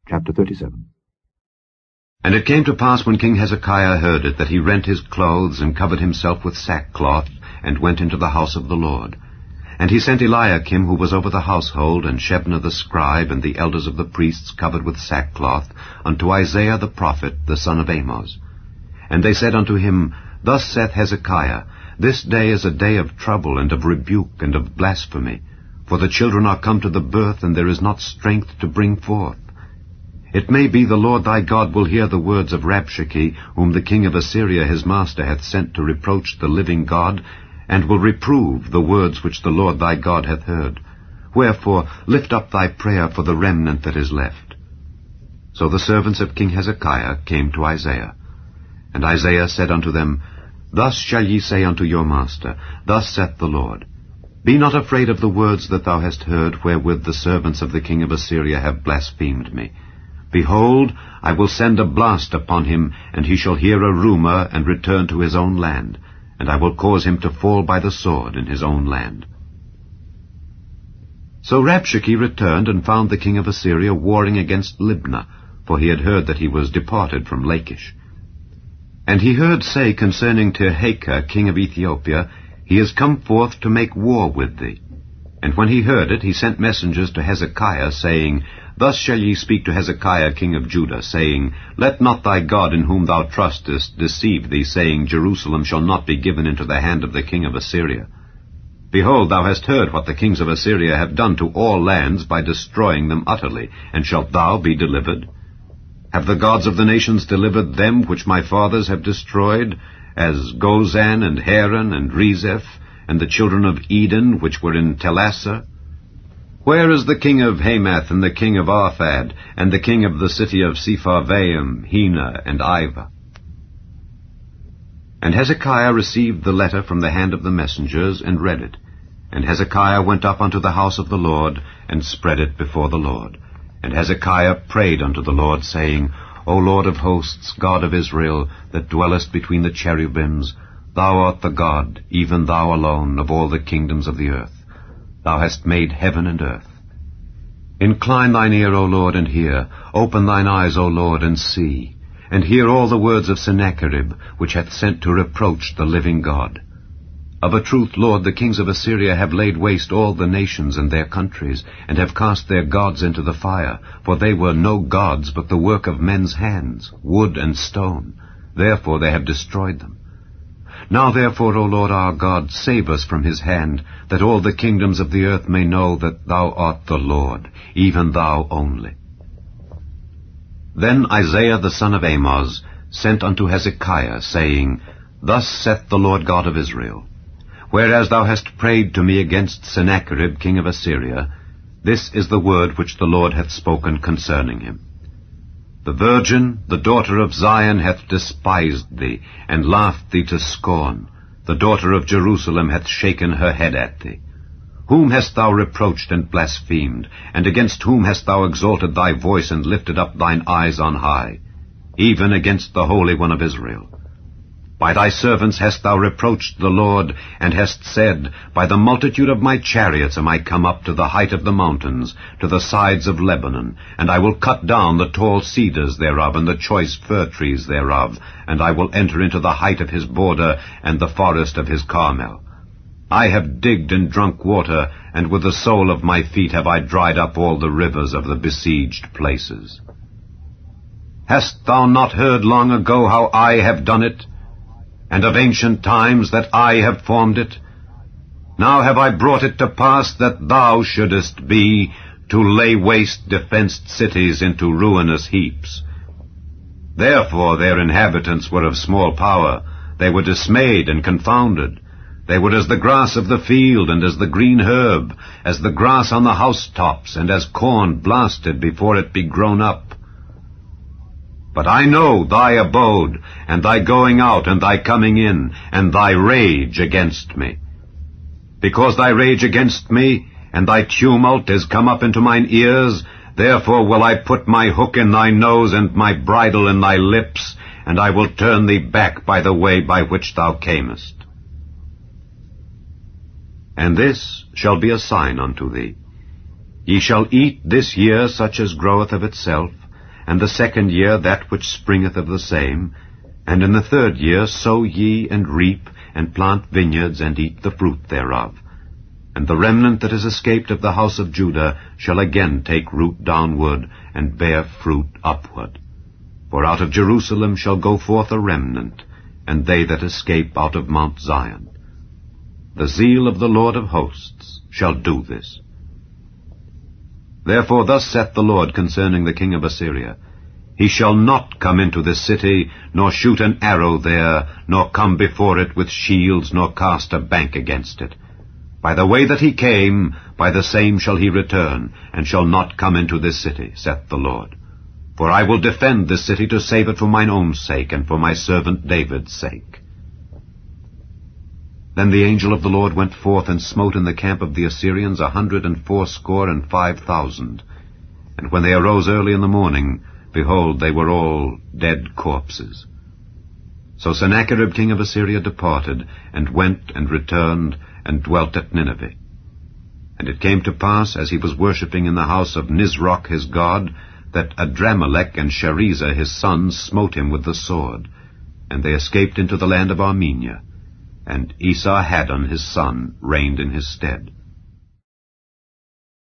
Chapter 37. And it came to pass when King Hezekiah heard it, that he rent his clothes, and covered himself with sackcloth, and went into the house of the Lord. And he sent Eliakim, who was over the household, and Shebna the scribe, and the elders of the priests covered with sackcloth, unto Isaiah the prophet, the son of Amoz. And they said unto him, Thus saith Hezekiah, This day is a day of trouble, and of rebuke, and of blasphemy. For the children are come to the birth, and there is not strength to bring forth. It may be the Lord thy God will hear the words of Rabshakeh, whom the king of Assyria his master hath sent to reproach the living God, and will reprove the words which the Lord thy God hath heard. Wherefore lift up thy prayer for the remnant that is left. So the servants of King Hezekiah came to Isaiah. And Isaiah said unto them, Thus shall ye say unto your master, Thus saith the Lord, Be not afraid of the words that thou hast heard, wherewith the servants of the king of Assyria have blasphemed me. Behold, I will send a blast upon him, and he shall hear a rumor, and return to his own land, and I will cause him to fall by the sword in his own land. So Rabshakeh returned, and found the king of Assyria warring against Libnah, for he had heard that he was departed from Lachish. And he heard say concerning Tirhakah, king of Ethiopia, He is come forth to make war with thee. And when he heard it, he sent messengers to Hezekiah, saying, Thus shall ye speak to Hezekiah king of Judah, saying, Let not thy God in whom thou trustest deceive thee, saying, Jerusalem shall not be given into the hand of the king of Assyria. Behold, thou hast heard what the kings of Assyria have done to all lands by destroying them utterly, and shalt thou be delivered? Have the gods of the nations delivered them which my fathers have destroyed, as Gozan and Haran and Rezeph, and the children of Eden which were in Telassar? Where is the king of Hamath, and the king of Arphad, and the king of the city of Sepharvaim, Hena, and Ivah? And Hezekiah received the letter from the hand of the messengers, and read it. And Hezekiah went up unto the house of the Lord, and spread it before the Lord. And Hezekiah prayed unto the Lord, saying, O Lord of hosts, God of Israel, that dwellest between the cherubims, Thou art the God, even thou alone, of all the kingdoms of the earth. Thou hast made heaven and earth. Incline thine ear, O Lord, and hear. Open thine eyes, O Lord, and see. And hear all the words of Sennacherib, which hath sent to reproach the living God. Of a truth, Lord, the kings of Assyria have laid waste all the nations and their countries, and have cast their gods into the fire, for they were no gods but the work of men's hands, wood and stone. Therefore they have destroyed them. Now therefore, O Lord our God, save us from his hand, that all the kingdoms of the earth may know that thou art the Lord, even thou only. Then Isaiah the son of Amoz sent unto Hezekiah, saying, Thus saith the Lord God of Israel, Whereas thou hast prayed to me against Sennacherib king of Assyria, this is the word which the Lord hath spoken concerning him. The virgin, the daughter of Zion, hath despised thee, and laughed thee to scorn. The daughter of Jerusalem hath shaken her head at thee. Whom hast thou reproached and blasphemed? And against whom hast thou exalted thy voice, and lifted up thine eyes on high? Even against the Holy One of Israel. By thy servants hast thou reproached the Lord, and hast said, By the multitude of my chariots am I come up to the height of the mountains, to the sides of Lebanon, and I will cut down the tall cedars thereof, and the choice fir trees thereof, and I will enter into the height of his border, and the forest of his Carmel. I have digged and drunk water, and with the sole of my feet have I dried up all the rivers of the besieged places. Hast thou not heard long ago how I have done it? And of ancient times that I have formed it? Now have I brought it to pass that thou shouldest be, to lay waste defenced cities into ruinous heaps. Therefore their inhabitants were of small power. They were dismayed and confounded. They were as the grass of the field, and as the green herb, as the grass on the housetops, and as corn blasted before it be grown up. But I know thy abode, and thy going out, and thy coming in, and thy rage against me. Because thy rage against me, and thy tumult is come up into mine ears, therefore will I put my hook in thy nose, and my bridle in thy lips, and I will turn thee back by the way by which thou camest. And this shall be a sign unto thee. Ye shall eat this year such as groweth of itself, and the 2nd year that which springeth of the same, and in the 3rd year sow ye, and reap, and plant vineyards, and eat the fruit thereof. And the remnant that is escaped of the house of Judah shall again take root downward, and bear fruit upward. For out of Jerusalem shall go forth a remnant, and they that escape out of Mount Zion. The zeal of the Lord of hosts shall do this. Therefore thus saith the Lord concerning the king of Assyria, He shall not come into this city, nor shoot an arrow there, nor come before it with shields, nor cast a bank against it. By the way that he came, by the same shall he return, and shall not come into this city, saith the Lord. For I will defend this city to save it for mine own sake, and for my servant David's sake. Then the angel of the Lord went forth and smote in the camp of the Assyrians 185,000. And when they arose early in the morning, behold, they were all dead corpses. So Sennacherib king of Assyria departed, and went and returned, and dwelt at Nineveh. And it came to pass, as he was worshipping in the house of Nisroch his god, that Adramelech and Sharezer his sons smote him with the sword, and they escaped into the land of Armenia. And Esarhaddon his son reigned in his stead.